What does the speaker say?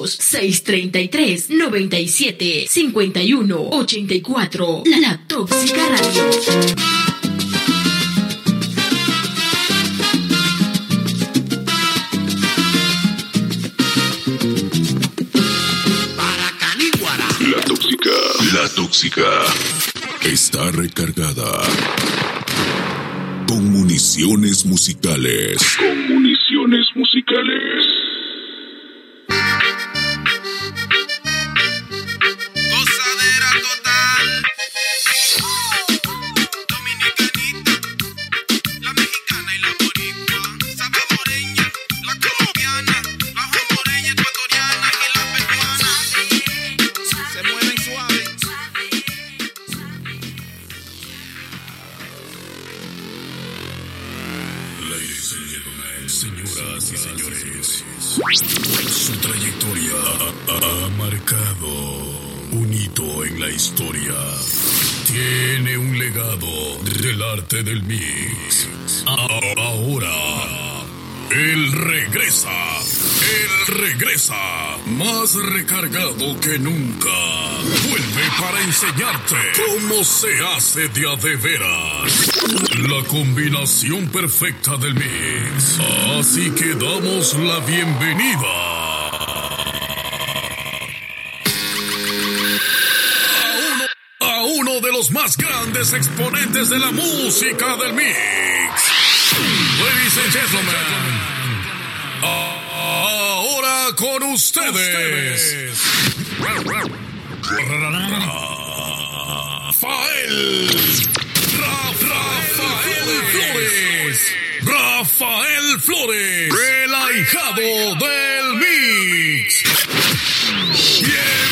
633-97-51-84. La Tóxica Radio. La tóxica está recargada con municiones musicales. Gozadera total. Dominicanita, la mexicana y la boricua, salvadoreña, la colombiana, la hondureña, ecuatoriana y la peruana. Se mueven suave. Ladies and gentlemen, señoras y señores, su trayectoria ha marcado un hito en la historia. Tiene un legado del arte del mix. Ahora, él regresa, más recargado que nunca. Vuelve para enseñarte cómo se hace de a de veras. La combinación perfecta del mix. Así que damos la bienvenida a uno de los más grandes exponentes de la música del mix. Ladies and gentlemen, ahora con ustedes, Rafael Flores, el ahijado del mix. Yeah.